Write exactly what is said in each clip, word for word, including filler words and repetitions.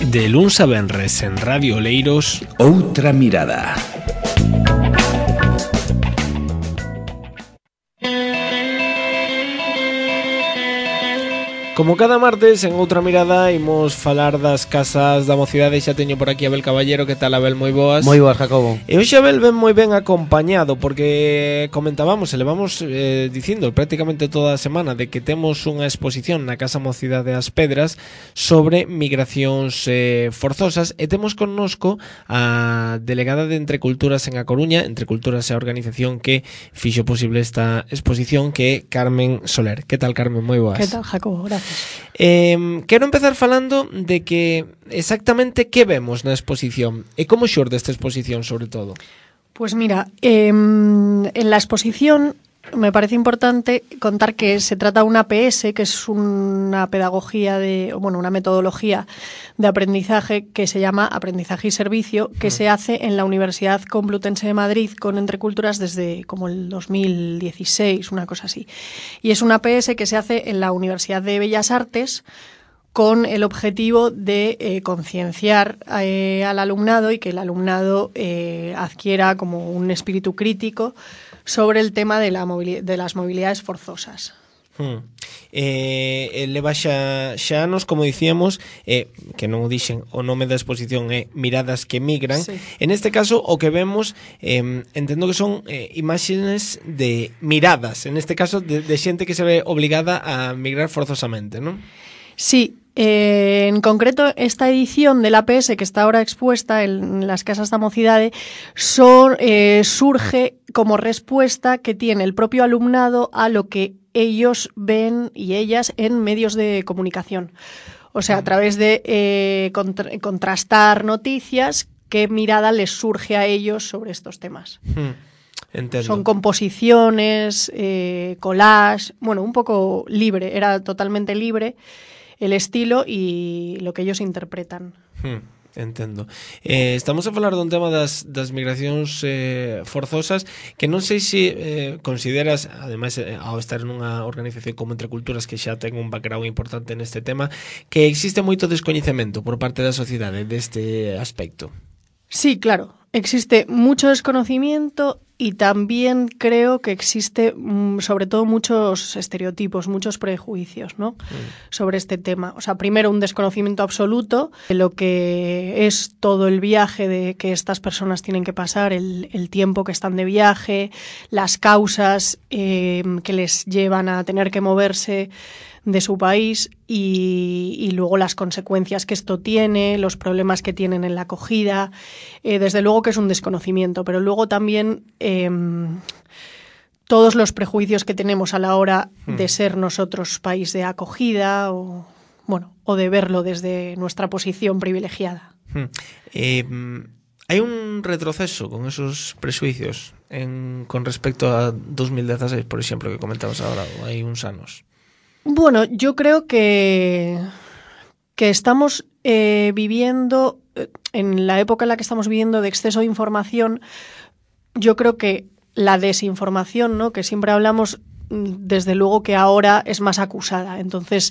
De luns a venres en Radio Oleiros, Outra Mirada. Como cada martes, en Outra Mirada, imos falar das casas da mocidade. Xa teño por aquí a Abel Caballero. Que tal, Abel? Moi boas. Moi boas, Jacobo. E hoxe Abel ven moi ben acompañado, porque comentábamos, e levamos eh, dicindo prácticamente toda a semana de que temos unha exposición na Casa Mocidade das Pedras sobre migracións eh, forzosas, e temos connosco a delegada de Entre Culturas en A Coruña. Entre Culturas é a organización que fixo posible esta exposición, que é Carmen Soler. Que tal, Carmen? Moi boas. Que tal, Jacobo? Gracias. Eh, quero empezar falando de que exactamente que vemos na exposición e como xorde esta exposición, sobre todo. Pues mira, eh, en la exposición me parece importante contar que se trata de una P S, que es una pedagogía de, bueno, una metodología de aprendizaje que se llama Aprendizaje y Servicio, que mm. se hace en la Universidad Complutense de Madrid con Entre Culturas desde como el dos mil dieciséis, una cosa así. Y es una P S que se hace en la Universidad de Bellas Artes con el objetivo de eh, concienciar eh, al alumnado y que el alumnado eh, adquiera como un espíritu crítico sobre el tema de, la movili- de las movilidades forzosas. Hmm. Eh, leva xa, xa anos, como dicíamos, eh, que non o dixen, o nome da exposición é Miradas que migran. Sí. En este caso, o que vemos, eh, entendo que son eh, imaxes de miradas, en este caso de, de xente que se ve obligada a migrar forzosamente, non? Sí. Eh, en concreto, esta edición de la P S que está ahora expuesta en las casas da mocidade son, eh, surge como respuesta que tiene el propio alumnado a lo que ellos ven y ellas en medios de comunicación. O sea, a través de eh, contra- contrastar noticias, qué mirada les surge a ellos sobre estos temas. Hmm. Entiendo. Son composiciones, eh, collage, bueno, un poco libre, era totalmente libre el estilo y lo que ellos interpretan. Hmm, entendo. Eh, estamos a falar dun tema das, das migracións eh, forzosas, que non sei se eh, consideras, ademais, eh, ao estar nunha organización como Entre Culturas, que xa ten un background importante neste tema, que existe moito descoñecemento por parte da sociedade deste aspecto. Sí, claro. Existe mucho desconocimiento y también creo que existe, sobre todo, muchos estereotipos, muchos prejuicios, ¿no? Mm. sobre este tema. O sea, primero un desconocimiento absoluto de lo que es todo el viaje de que estas personas tienen que pasar, el, el tiempo que están de viaje, las causas eh, que les llevan a tener que moverse de su país y, y luego las consecuencias que esto tiene, los problemas que tienen en la acogida. Eh, desde luego que es un desconocimiento, pero luego también eh, todos los prejuicios que tenemos a la hora hmm. de ser nosotros país de acogida o, bueno, o de verlo desde nuestra posición privilegiada. Hmm. Eh, ¿Hay un retroceso con esos prejuicios en, con respecto a dos mil dieciséis, por ejemplo, que comentabas ahora, o hay uns anos? Bueno, yo creo que, que estamos eh, viviendo, en la época en la que estamos viviendo de exceso de información, yo creo que la desinformación, ¿no? que siempre hablamos, desde luego que ahora es más acusada. Entonces,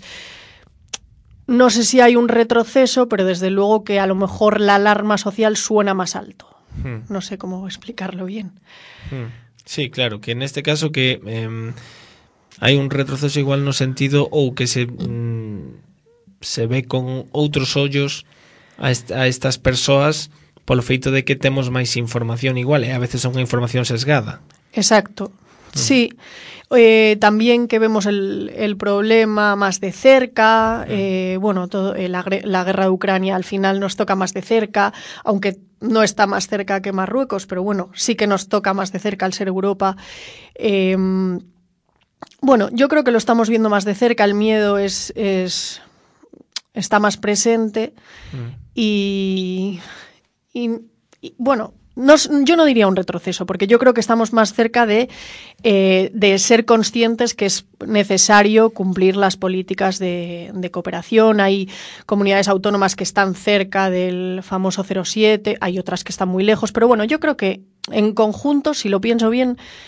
no sé si hay un retroceso, pero desde luego que a lo mejor la alarma social suena más alto. Hmm. No sé cómo explicarlo bien. Hmm. Sí, claro, que en este caso que... Eh, hai un retroceso igual no sentido ou que se mm, se ve con outros ollos a, est- a estas persoas polo feito de que temos máis información igual, e a veces é unha información sesgada. Exacto, mm. sí. Eh, también que vemos el, el problema más de cerca, mm. eh, bueno, todo, eh, la, la guerra de Ucrania al final nos toca más de cerca, aunque no está más cerca que Marruecos, pero bueno, sí que nos toca más de cerca al ser Europa. Eh, Bueno, yo creo que lo estamos viendo más de cerca, el miedo es, es está más presente mm. y, y, y bueno, no, yo no diría un retroceso, porque yo creo que estamos más cerca de, eh, de ser conscientes que es necesario cumplir las políticas de, de cooperación. Hay comunidades autónomas que están cerca del famoso cero siete, hay otras que están muy lejos, pero bueno, yo creo que en conjunto, si lo pienso bien,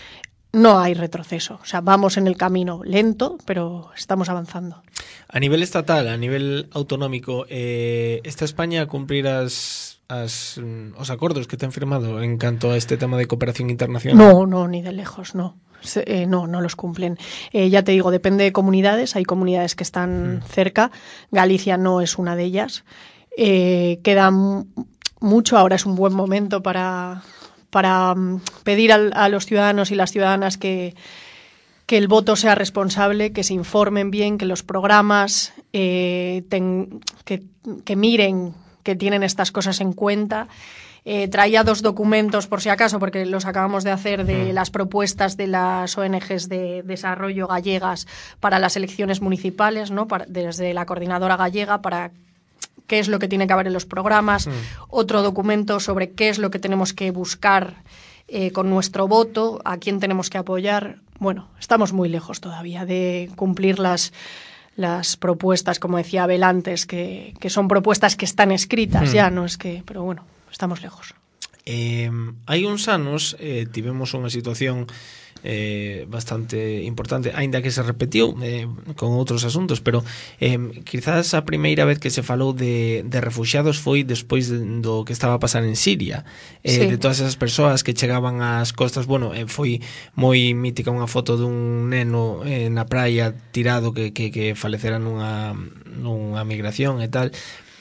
no hay retroceso. O sea, vamos en el camino lento, pero estamos avanzando. A nivel estatal, a nivel autonómico, eh, está España a cumplir as, as, os acordos que ten firmado en canto a este tema de cooperación internacional? No, no, ni de lejos, no. Se, eh, no, no los cumplen. Eh, ya te digo, depende de comunidades. Hay comunidades que están mm. cerca. Galicia no es una de ellas. Eh, queda m- mucho. Ahora es un buen momento para... para pedir al, a los ciudadanos y las ciudadanas que, que el voto sea responsable, que se informen bien, que los programas eh, ten, que, que miren que tienen estas cosas en cuenta. Eh, traía dos documentos, por si acaso, porque los acabamos de hacer, de las propuestas de las O N Ges de desarrollo gallegas para las elecciones municipales, ¿no? Para, desde la coordinadora gallega, para qué es lo que tiene que haber en los programas, mm. otro documento sobre qué es lo que tenemos que buscar eh, con nuestro voto, a quién tenemos que apoyar. Bueno, estamos muy lejos todavía de cumplir las, las propuestas, como decía Abel antes, que, que son propuestas que están escritas mm. ya, no es que, pero bueno, estamos lejos. Eh, hai uns anos eh, tivemos unha situación eh, bastante importante, aínda que se repetiu eh, con outros asuntos, pero eh, quizás a primeira vez que se falou de, de refuxiados foi despois de, do que estaba a pasar en Siria, eh, sí. de todas esas persoas que chegaban ás costas. Bueno, eh, foi moi mítica unha foto dun neno eh, na praia tirado que, que, que falecera nunha, nunha migración e tal.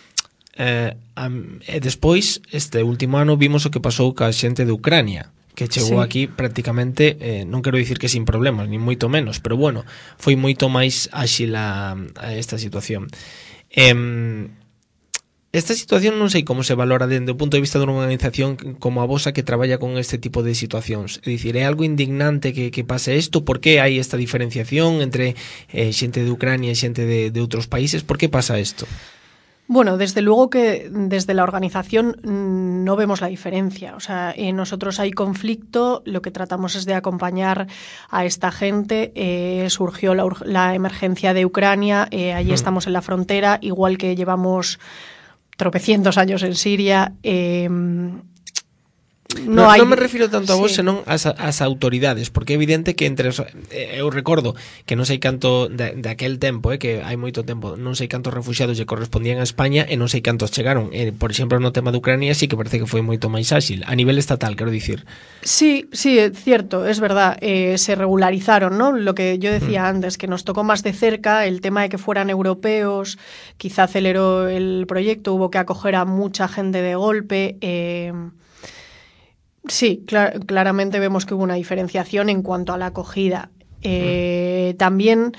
Eh, um, e despois, este último ano, vimos o que pasou ca xente de Ucrania, que chegou sí. aquí prácticamente, eh, non quero dicir que sin problemas, ni moito menos, pero bueno, foi moito máis áxil a, a esta situación. Eh, esta situación non sei como se valora dende o punto de vista dunha organización como a vosa que traballa con este tipo de situacións. É dicir, é algo indignante que, que pase isto? Por que hai esta diferenciación entre eh, xente de Ucrania e xente de, de outros países? Por que pasa isto? Bueno, desde luego que desde la organización no vemos la diferencia. O sea, eh, nosotros hay conflicto, lo que tratamos es de acompañar a esta gente. Eh, surgió la, la emergencia de Ucrania, eh, allí mm. estamos en la frontera, igual que llevamos tropecientos años en Siria. Eh, No, no, hay... non me refiro tanto a vos, sí. senón as, as autoridades, porque é evidente que entre os, eh, eu recordo que non sei canto de, de aquel tempo, eh, que hai moito tempo, non sei cantos refuxiados lle correspondían a España e non sei cantos chegaron. Eh, por exemplo, no tema de Ucrania sí que parece que foi moito máis áxil a nivel estatal, quero dicir. Sí, sí, é cierto, es verdad, eh, se regularizaron, ¿no? Lo que yo decía mm. antes, que nos tocó más de cerca el tema de que fueran europeos, quizá aceleró el proyecto, hubo que acoger a mucha gente de golpe. eh, Sí, clar- claramente vemos que hubo una diferenciación en cuanto a la acogida. Eh, mm. También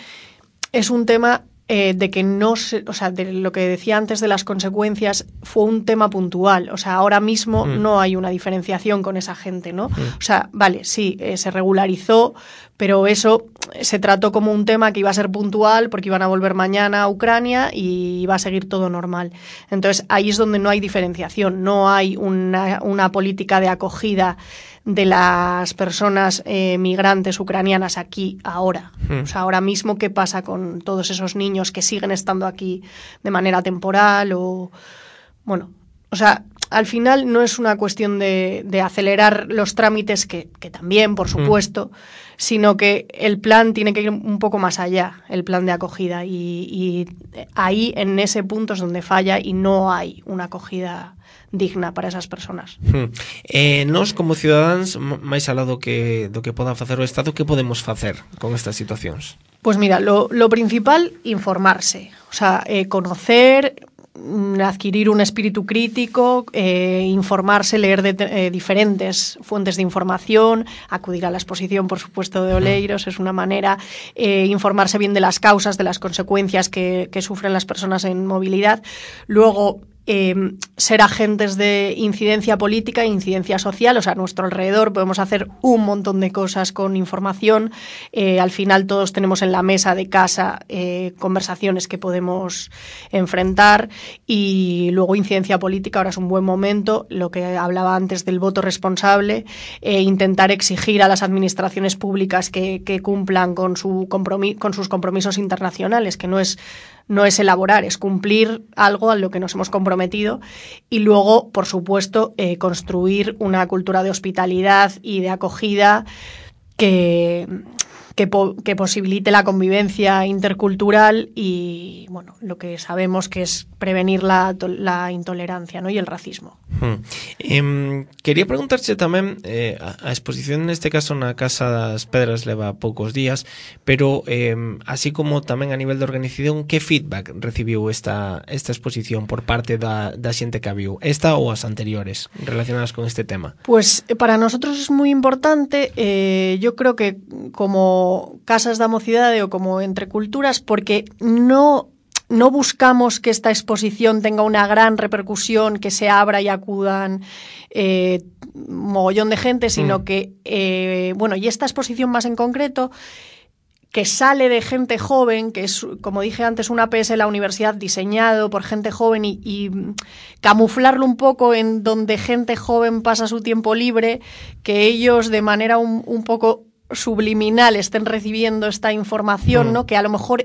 es un tema eh, de que no se, o sea, de lo que decía antes de las consecuencias, fue un tema puntual. O sea, ahora mismo mm. no hay una diferenciación con esa gente, ¿no? Mm. O sea, vale, sí, eh, se regularizó, pero eso se trató como un tema que iba a ser puntual porque iban a volver mañana a Ucrania y iba a seguir todo normal. Entonces, ahí es donde no hay diferenciación, no hay una, una política de acogida de las personas eh, migrantes ucranianas aquí ahora. Mm. O sea, ahora mismo, ¿qué pasa con todos esos niños que siguen estando aquí de manera temporal? O bueno, o sea, al final no es una cuestión de, de acelerar los trámites, que, que también, por supuesto, mm. sino que el plan tiene que ir un poco más allá, el plan de acogida. Y, y ahí, en ese punto, es donde falla y no hay una acogida digna para esas personas. Hmm. Eh, nos, como cidadáns, máis alá do que, do que poda facer o Estado, que podemos facer con estas situacións? Pues mira, lo, lo principal, informarse. O sea, eh, conocer, adquirir un espíritu crítico, eh, informarse, leer de eh, diferentes fuentes de información, acudir a la exposición, por supuesto, de Oleiros, es una manera, eh, informarse bien de las causas, de las consecuencias que, que sufren las personas en movilidad. Luego, Eh, ser agentes de incidencia política e incidencia social. O sea, a nuestro alrededor podemos hacer un montón de cosas con información. Eh, al final todos tenemos en la mesa de casa eh, conversaciones que podemos enfrentar, y luego incidencia política. Ahora es un buen momento, lo que hablaba antes del voto responsable, eh, intentar exigir a las administraciones públicas que, que cumplan con, su compromis- con sus compromisos internacionales, que no es No es elaborar, es cumplir algo a lo que nos hemos comprometido. Y luego, por supuesto, eh, construir una cultura de hospitalidad y de acogida que... Que, po que posibilite la convivencia intercultural y, bueno, lo que sabemos que es prevenir la, la intolerancia, ¿no? Y el racismo. Hmm. Eh, quería preguntarse tamén, eh, a exposición neste caso na Casa das Pedras leva poucos días, pero eh, así como tamén a nivel de organización, que feedback recibiu esta, esta exposición por parte da, da xente que a viu? Esta ou as anteriores relacionadas con este tema? Pues para nosotros es muy importante, eh, yo creo que como Casas da Mocidade o como Entre Culturas, porque no, no buscamos que esta exposición tenga una gran repercusión, que se abra y acudan eh, mogollón de gente, sino mm. que, eh, bueno, y esta exposición más en concreto, que sale de gente joven, que es, como dije antes, una P S en la universidad diseñado por gente joven y, y camuflarlo un poco en donde gente joven pasa su tiempo libre, que ellos de manera un, un poco subliminal estén recibiendo esta información, mm. ¿no? Que a lo mejor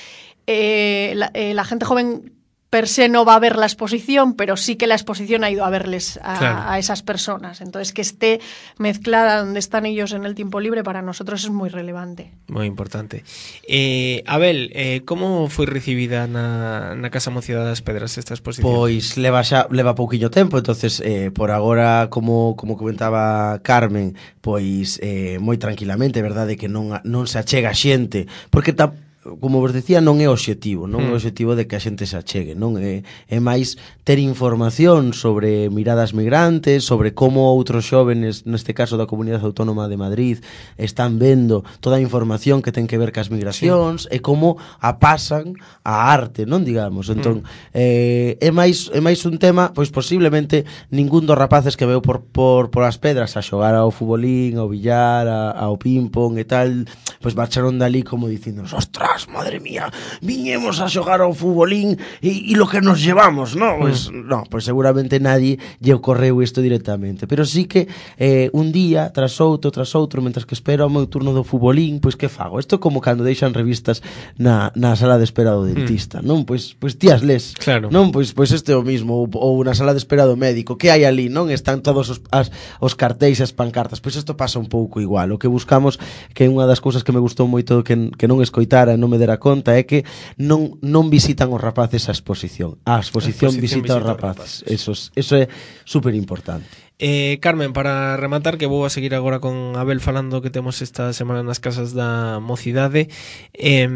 eh, la, eh, la gente joven per se no va a ver la exposición, pero sí que la exposición ha ido a verles a, claro. a esas personas. Entonces, que esté mezclada donde están ellos en el tiempo libre, para nosotros es muy relevante. Moi importante. Eh, Abel, eh, como foi recibida na, na Casa Mocidade das Pedras esta exposición? Pois leva xa leva pouquiño tempo, entonces eh, por agora, como como comentaba Carmen, pois eh, moi tranquilamente, verdade que non non se achega xente, porque ta, como vos decía, non é o obxectivo, non é o obxectivo de que a xente se achegue, non é, é máis ter información sobre miradas migrantes, sobre como outros xóvenes, neste caso da Comunidade Autónoma de Madrid, están vendo toda a información que ten que ver cas migracións, sí. E como a pasan a arte, non digamos. Entón, mm. eh, é máis é máis un tema, pois posiblemente ningún dos rapaces que veu por por por as pedras a xogar ao futbolín, ao billar, a, ao ping-pong e tal, pois marcharon dali como dicindo, ostras, madre mía, viñemos a xogar ao futbolín e, e lo que nos llevamos, ¿no? Pues mm. no, pues seguramente nadie lle ocorreu isto directamente, pero sí que eh, un día tras outro, tras outro, mentras que espero o meu turno do futbolín, pois que fago? Isto como cando deixan revistas na, na sala de espera do dentista, mm. non? Pois pois tías les, claro. Non? Pois pois este é o mismo, ou, ou na sala de espera do médico, que hai ali, non? Están todos os, as, os cartéis e as pancartas, pois isto pasa un pouco igual. O que buscamos, que é unha das cousas que me gustou moito que, que non escoitara, non me dera conta, é que non non visitan os rapaces a exposición. A exposición, a exposición visita, visita os rapaces. rapaces. Eso, eso é super importante. Eh, Carmen, para rematar, que vou a seguir agora con Abel falando que temos esta semana nas Casas da Mocidade, eh,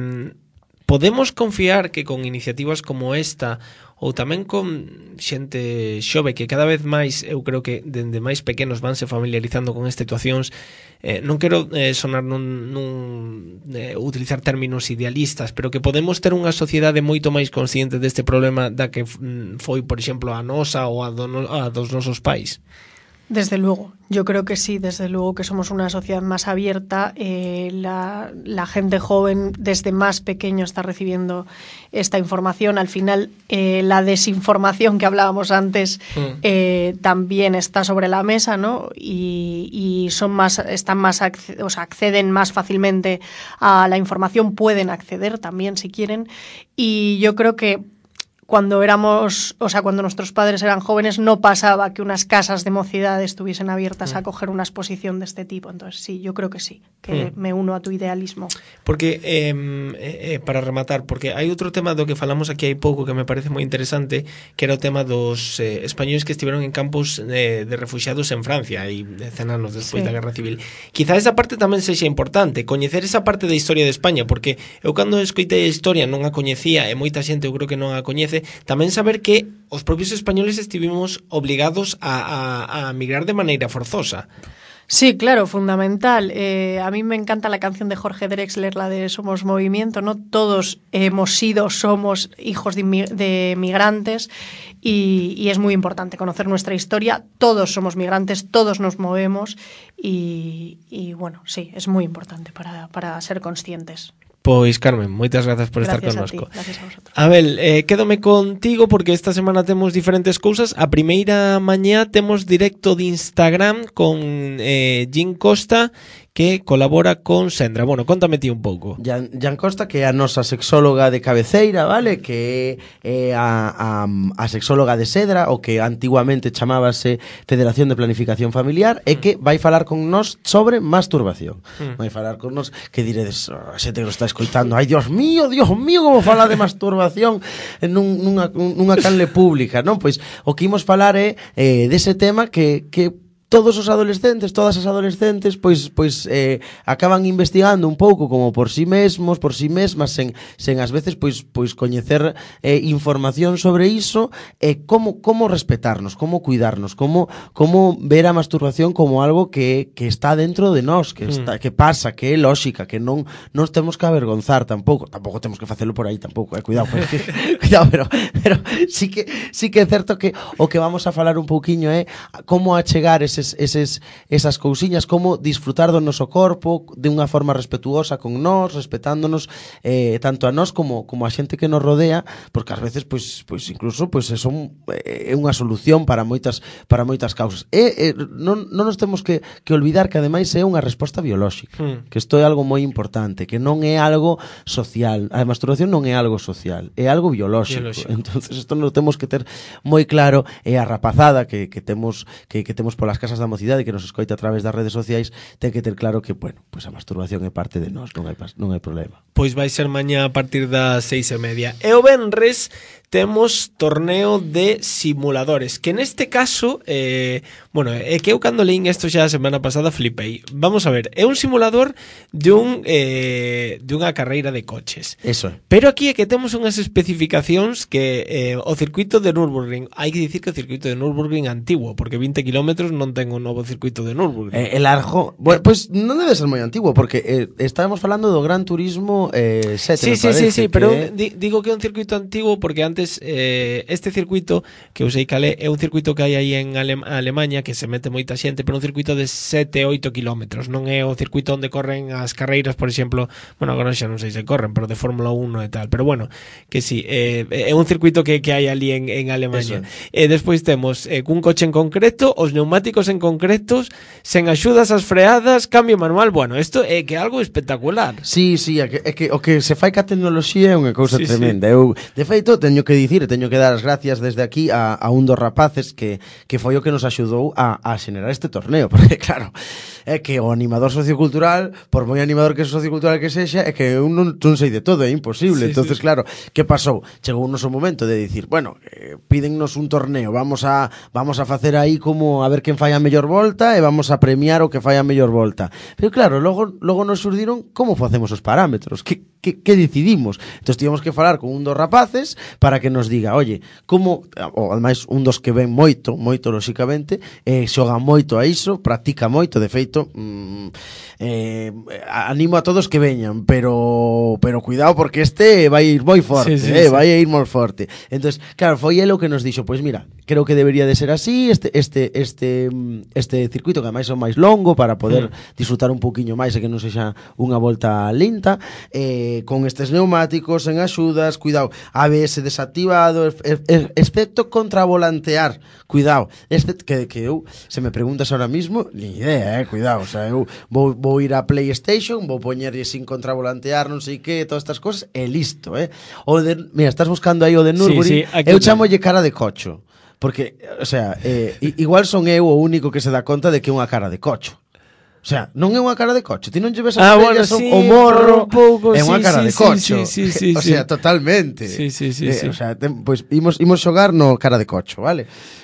podemos confiar que con iniciativas como esta ou tamén con xente xove que cada vez máis, eu creo que dende máis pequenos vanse familiarizando con estas situacións, eh, non quero eh, sonar nun, nun eh, utilizar términos idealistas, pero que podemos ter unha sociedade moito máis consciente deste problema da que foi, por exemplo, a nosa ou a, do, a dos nosos pais. Desde luego, yo creo que sí, desde luego que somos una sociedad más abierta, eh, la, la gente joven desde más pequeño está recibiendo esta información, al final eh, la desinformación que hablábamos antes mm. eh, también está sobre la mesa, ¿no? Y, y son más, están más, o sea, acceden más fácilmente a la información, pueden acceder también si quieren, y yo creo que cuando éramos, o sea, cuando nuestros padres eran jóvenes, no pasaba que unas casas de mocidad estuviesen abiertas mm. a acoger una exposición de este tipo. Entonces, sí, yo creo que sí, que mm. me uno a tu idealismo. Porque, eh, eh, para rematar, porque hai outro tema do que falamos aquí hai pouco que me parece moi interesante, que era o tema dos eh, españoles que estiveron en campos eh, de refugiados en Francia, e cen anos despois sí. da Guerra Civil. Quizá esa parte tamén sexa importante, coñecer esa parte da historia de España, porque eu cando escoitei a historia non a coñecía, e moita xente eu creo que non a coñece, tamén saber que os propios españoles estivemos obligados a, a, a migrar de maneira forzosa. Sí, claro, fundamental. Eh, a mí me encanta la canción de Jorge Drexler, la de Somos Movimiento, ¿no? Todos hemos sido, somos hijos de, de migrantes y, y es muy importante conocer nuestra historia. Todos somos migrantes, todos nos movemos y, y bueno, sí, es muy importante para, para ser conscientes. Pois, Carmen, moitas grazas por gracias estar connosco. A ti, gracias a vosotros. Abel, eh, quédome contigo porque esta semana temos diferentes cousas. A primeira mañá temos directo de Instagram con eh, Jim Costa, que colabora con Sendra. Bueno, contame ti un pouco. Jan, Jan Costa, que é a nosa sexóloga de cabeceira, vale? Que é a, a, a sexóloga de Sedra, o que antiguamente chamábase Federación de Planificación Familiar, e que vai falar con nós sobre masturbación. Mm. Vai falar con nós, que diredes, oh, a xente que nos está escoitando, ai, Dios mío, Dios mío, como fala de masturbación nun, nunha, nunha canle pública, non? Pois o que imos falar é eh, dese tema que, que todos os adolescentes, todas as adolescentes, pois pois eh, acaban investigando un pouco como por si sí mesmos, por si sí mesmas, sen, sen ás veces pois pois coñecer eh, información sobre iso e eh, como como respetarnos, como cuidarnos, como como ver a masturbación como algo que, que está dentro de nós, que está, que pasa, que é lóxica, que non nos temos que avergonzar tampouco, tampouco temos que facelo por aí tampouco, eh, cuidado, porque, cuidado, pero pero sí que sí que é certo que o que vamos a falar un pouquiño é como achegar ese Eses, eses, esas cousiñas, como disfrutar do noso corpo de unha forma respetuosa con nós, respetándonos eh, tanto a nós como, como a xente que nos rodea, porque ás veces pois, pois incluso pois, son, é unha solución para moitas para moitas causas. E, eh, non, non nos temos que, que olvidar que ademais é unha resposta biolóxica, mm. que isto é algo moi importante, que non é algo social. A masturbación non é algo social, é algo biolóxico. biolóxico. Entonces isto non temos que ter moi claro, e a rapazada que, que temos que, que temos polas casas da mocidade que nos escoita a través das redes sociais ten que ter claro que, bueno, pues a masturbación é parte de nós, non hai, non hai problema. Pois vai ser mañá a partir das seis e media. E o venres temos torneo de simuladores, que neste caso, eh, bueno, é que eu cando leín isto xa a semana pasada flipei. Vamos a ver, é un simulador de un eh, de unha carreira de coches. Eso é. Pero aquí é que temos unhas especificacións que eh, o circuito de Nürburgring, hai que dicir que o circuito de Nürburgring antigo, porque vinte kilómetros non ten un novo circuito de Nürburgring. Eh, el largo, bueno, pues non debe ser moi antigo, porque eh, estábamos falando do Gran Turismo eh, sete, sí, sí, sí, sí, que... pero di, digo que é un circuito antigo porque antes eh, este circuito que eu sei calé é un circuito que hai aí en Alem Alemanha que se mete moita xente, pero un circuito de sete, oito kilómetros, non é o circuito onde corren as carreiras, por exemplo, bueno, agora xa non sei se corren, pero de Fórmula uno e tal, pero bueno, que sí, eh, é un circuito que, que hai ali en, en Alemanha. E eh, despois temos eh, cun coche en concreto, os neumáticos en concretos, sen axudas ás freadas, cambio manual, bueno, isto é que é algo espectacular. Sí, sí, é que, é que o que se fai ca tecnoloxía é unha cousa sí, tremenda. Sí. Eu, de feito, teño que dicir, teño que dar as gracias desde aquí a, a un dos rapaces que, que foi o que nos axudou a, a xenerar este torneo, porque claro, é que o animador sociocultural, por moi animador que sociocultural que sexa, é que eu non, non sei de todo, é imposible. Sí, entonces, sí. Claro, que pasou? Chegou un noso momento de dicir, bueno, eh, pídennos un torneo, vamos a vamos a facer aí como a ver quen fai a mellor volta e vamos a premiar o que fai a mellor volta. Pero claro, logo logo nos surdiron como facemos os parámetros, que que, que decidimos. Entón tivemos que falar con un dos rapaces para que nos diga, oye, como, ou ademais un dos que ven moito, moito lóxicamente, eh, xoga moito a iso, practica moito, de feito, mm, eh, animo a todos que veñan, pero pero cuidado porque este vai ir moi forte, sí, sí, eh, sí. vai ir moi forte. Entón, claro, foi ele o que nos dixo, pois mira, creo que debería de ser así, este este este este circuito que ademais é máis longo para poder mm. disfrutar un pouquiño máis e que non sexa unha volta lenta, eh con estes neumáticos en axudas, cuidado, A B S desactivado, excepto contravolantear, cuidado, este que, que eu, se me preguntas ahora mismo, ni idea, eh, cuidado, o sea, eu vou, vou ir a PlayStation, vou poñerlle sin contravolantear, non sei que, todas estas cosas, e listo, eh. O de, mira, estás buscando aí o de Nürburgring, sí, sí, eu chamolle cara de cocho, porque, o sea, eh, igual son eu o único que se dá conta de que é unha cara de cocho. O sea, non é unha cara de coche. Ti non lle ves as ah, bueno, sí, o morro, pouco, é unha sí, cara sí, de cocho. Sí, sí, sí, o sí, sea, totalmente. Sí, sí, sí, eh, sí. O sea, ten, pois pues, imos imos xogar no cara de cocho, vale?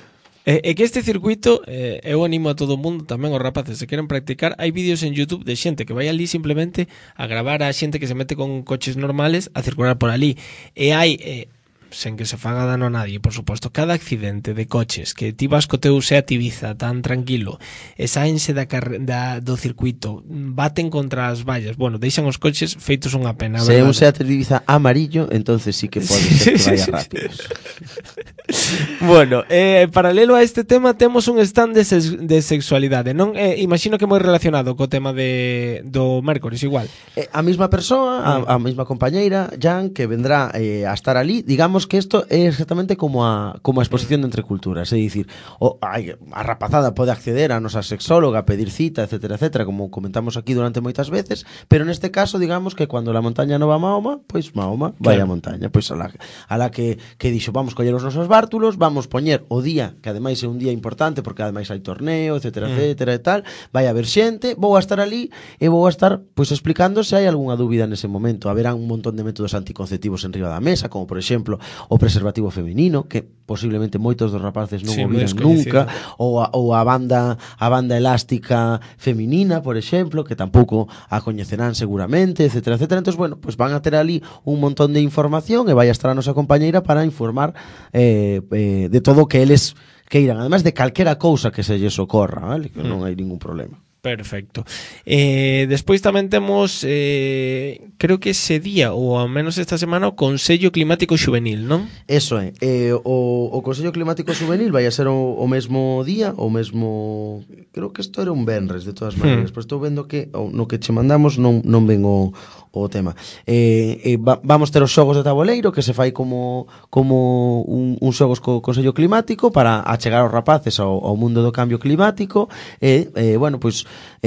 É eh, eh, que este circuito, eh, eu animo a todo o mundo, tamén os rapaces se queren practicar, hai vídeos en YouTube de xente que vai ali simplemente a gravar a xente que se mete con coches normales a circular por ali. E hai eh, sen que se faga dano a nadie, por suposto, cada accidente de coches que ti vas co teu Seat Ibiza tan tranquilo e saense da, da, do circuito, baten contra as vallas, bueno, deixan os coches feitos unha pena. Se é un Seat Ibiza amarillo, entonces sí que pode ser que vaya rápido. Bueno, eh, paralelo a este tema temos un stand de, ses, de sexualidade, non? Eh, imagino que moi relacionado co tema de do mércores igual. Eh, a mesma persoa, a, a mesma compañeira, Jan, que vendrá eh, a estar ali, digamos que isto é exactamente como a como a exposición de Entre Culturas, é dicir, o, ai, a rapazada pode acceder a nosa sexóloga, pedir cita, etcétera, etcétera, como comentamos aquí durante moitas veces, pero neste caso, digamos que cando la montaña non va a Mahoma, pois Mahoma vai a montaña, pois a la, a la que, que dixo, vamos coller os nosos bártulos, vamos poñer o día, que ademais é un día importante porque ademais hai torneo, etcétera, mm. etcétera e tal, vai a haber xente, vou a estar ali e vou a estar pois explicando se hai algunha dúbida nese momento. Haberán un montón de métodos anticonceptivos en riba da mesa, como por exemplo o preservativo feminino, que posiblemente moitos dos rapaces non sí, o viran nunca, ou a, ou a banda a banda elástica feminina, por exemplo, que tampouco a coñecerán seguramente, etcétera, etcétera. Entón, bueno, pues van a ter ali un montón de información e vai a estar a nosa compañeira para informar eh, eh, de todo o que eles queiran, además de calquera cousa que se lles ocorra, vale? Que mm. non hai ningún problema. Perfecto. Eh, despois tamén temos, eh, creo que ese día, ou ao menos esta semana, o Consello Climático Xuvenil, non? Eso é. Eh, o, o Consello Climático Xuvenil vai a ser o, o mesmo día, o mesmo... Creo que isto era un venres, de todas maneiras, hmm. pero estou vendo que no que che mandamos non, non ven o, o tema. Eh, eh, va, vamos ter os xogos de tabuleiro, que se fai como, como un, un xogos co Consello Climático para achegar os rapaces ao, ao mundo do cambio climático e, eh, bueno, pois...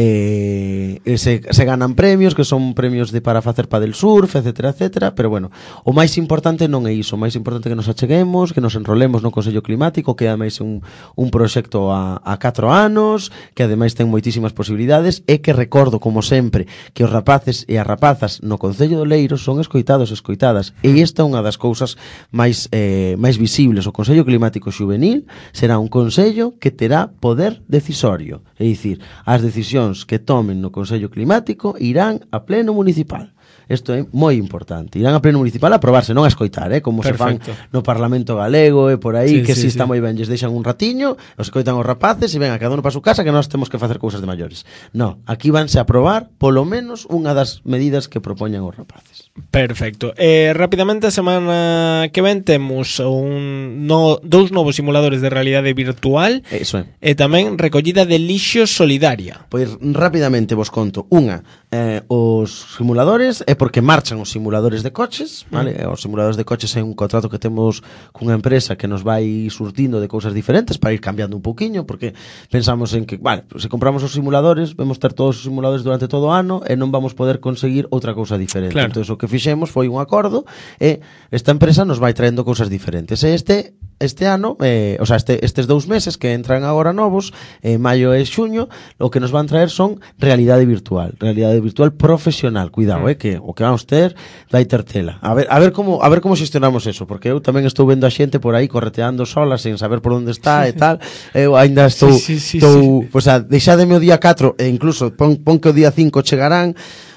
Eh, se, se ganan premios que son premios de para facer padel surf, etcétera, etcétera, pero bueno, o máis importante non é iso, o máis importante é que nos acheguemos, que nos enrolemos no Consello Climático, que ademais é un, un proxecto a, a catro anos, que ademais ten moitísimas posibilidades, e que recordo, como sempre, que os rapaces e as rapazas no Concello do Leiro son escoitados e escoitadas, e esta é unha das cousas máis, eh, máis visibles. O Consello Climático Xuvenil será un consello que terá poder decisorio, é dicir, as decisións que tomen no Consello Climático irán a pleno municipal. Isto é moi importante. Irán a pleno municipal a aprobarse, non a escoitar, eh? Como Perfecto. Se fan no Parlamento Galego e por aí, sí, que sí, si sí. Está moi ben, lles deixan un ratiño, os escoitan os rapaces e ven a cada uno para su casa que nós temos que facer cousas de maiores. No, aquí vanse a aprobar polo menos unha das medidas que propoñan os rapaces. Perfecto. Eh, rapidamente, a semana que ven temos un no, dous novos simuladores de realidade virtual. Eso é. E tamén recollida de lixo solidaria. Pois rapidamente vos conto. Unha, eh, os simuladores é porque marchan os simuladores de coches, vale? Mm. Os simuladores de coches é un contrato que temos cunha empresa que nos vai surtindo de cousas diferentes para ir cambiando un pouquiño, porque pensamos en que, vale, se compramos os simuladores, vamos ter todos os simuladores durante todo o ano e non vamos poder conseguir outra cousa diferente. Claro. Entón, o que fixemos foi un acordo e esta empresa nos vai traendo cousas diferentes. E este este ano, eh, o sea, este, estes dous meses que entran agora novos, eh, maio e xuño, o que nos van traer son realidade virtual, realidade virtual profesional. Cuidado, mm. eh, que o que vamos ter vai ter tela. A ver, a ver como a ver como xestionamos eso, porque eu tamén estou vendo a xente por aí correteando sola sen saber por onde está sí, e tal. Eu aínda estou, sí, sí, sí, estou, sí. Pues, a, deixádeme o día catro e incluso pon, pon que o día cinco chegarán.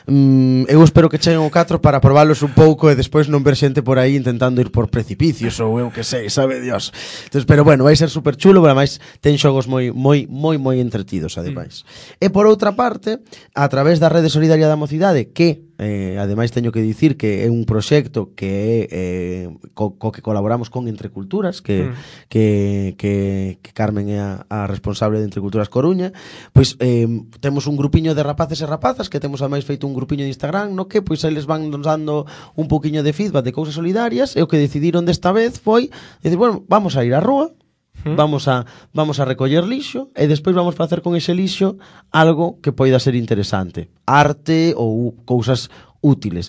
Mm, eu espero que cheguen o catro para probalos un pouco e despois non ver xente por aí intentando ir por precipicios ou eu que sei, sabe Dios. Entonces, pero bueno, vai ser super chulo, pero ademais ten xogos moi moi moi moi entretidos ademais. Mm. E por outra parte, a través da Rede Solidaria da Mocidade, que eh, ademais teño que dicir que é un proxecto que é eh, co, co que colaboramos con Entre Culturas, que, mm. que, que, que Carmen é a, a responsable de Entre Culturas Coruña, pois eh, temos un grupiño de rapaces e rapazas que temos ademais feito un grupiño de Instagram, no que pois eles van nos dando un poquinho de feedback de cousas solidarias, e o que decidiron desta vez foi decir, bueno, vamos a ir á rúa, ¿Mm? vamos a vamos a recoller lixo e despois vamos facer con ese lixo algo que poida ser interesante, arte ou cousas útiles.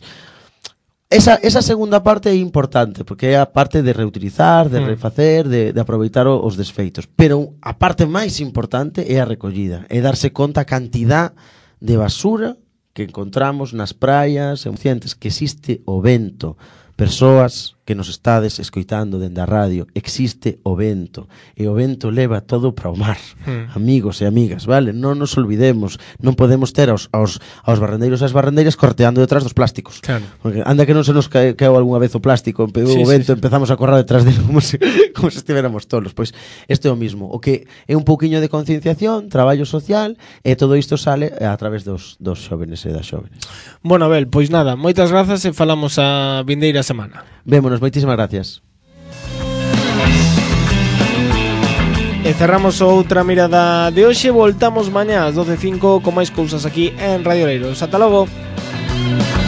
Esa, esa segunda parte é importante, porque é a parte de reutilizar, de refacer, de, de aproveitar os desfeitos. Pero a parte máis importante é a recollida, é darse conta a cantidad de basura que encontramos nas praias, en cientes, que existe o vento. Persoas que nos estades escoitando dende a radio, existe o vento, e o vento leva todo para o mar, mm. amigos e amigas, vale? Non nos olvidemos, non podemos ter aos, aos, aos barrendeiros e as barrendeiras corteando detrás dos plásticos, claro. Porque anda que non se nos cae, caeu algunha vez o plástico, pegou sí, o vento, sí, sí. empezamos a correr detrás dele como se, como se estiveramos tolos. Pois este é o mismo, o que é un pouquiño de concienciación, traballo social, e todo isto sale a través dos, dos xóvenes e das xóvenes. Bueno, Abel, pois nada, moitas grazas e falamos a vindeira semana. Vémonos, moitísimas gracias. E cerramos outra mirada de hoxe. Voltamos mañá ás doce e cinco con máis cousas aquí en Radio Oleiros. Ata logo.